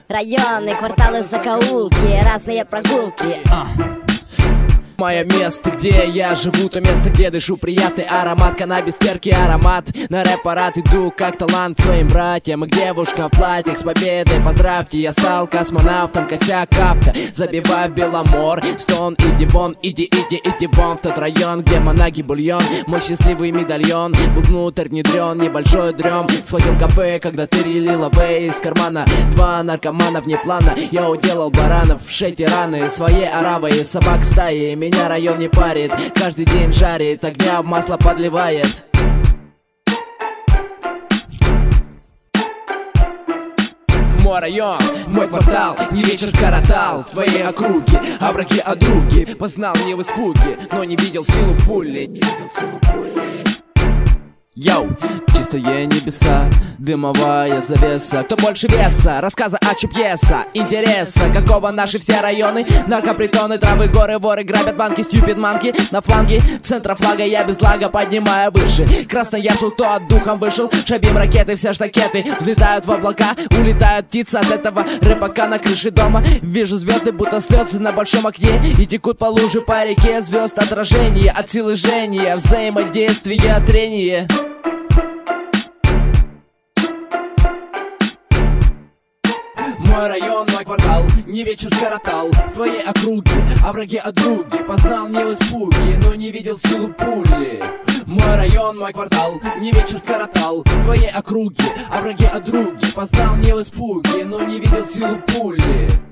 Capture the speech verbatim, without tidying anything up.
Районы, кварталы, закоулки, разные прогулки. Мое место, где я живу, то место, где дышу приятный аромат каннабис, перки, аромат. На рэп-парад иду как талант своим братьям. И к девушкам в платьях с победой поздравьте. Я стал космонавтом, косяк авто. Забиваю Беломор, Стон, иди вон, иди, иди, иди вон в тот район, где монаги бульон. Мой счастливый медальон был внутрь внедрен, небольшой дрем. Схватил кафе, когда ты релила вей из кармана. Два наркомана вне плана, я уделал баранов, шейте раны своей аравой, собак стаи. Меня район не парит, каждый день жарит, огня в масло подливает. Мой район, мой квартал, не вечер скоротал в твоей округе, а враги от други. Познал не в испуге, но не видел силу пули. Йоу, чистые небеса, дымовая завеса. Кто больше веса? Рассказа а чё пьеса? Интереса, какого наши все районы? Наркопритоны, травы, горы, воры грабят банки, стюпид манки. На фланге, центра флага я без лага поднимаю выше. Красноярск, кто от духом вышел? Шабим ракеты, все штакеты взлетают в облака. Улетают птицы от этого рэпака на крыше дома. Вижу звезды, будто слезы на большом окне. И текут по луже, по реке звезд отражение. От силы жжения, взаимодействия, трение. Мой район, мой квартал, не вечер скоротал в твоей округе, а враги от други. Познал не в испуге, но не видел силу пули. Мой район, мой квартал, не вечер скоротал в твоей округе, а враги от други. Познал не в испуге, но не видел силу пули.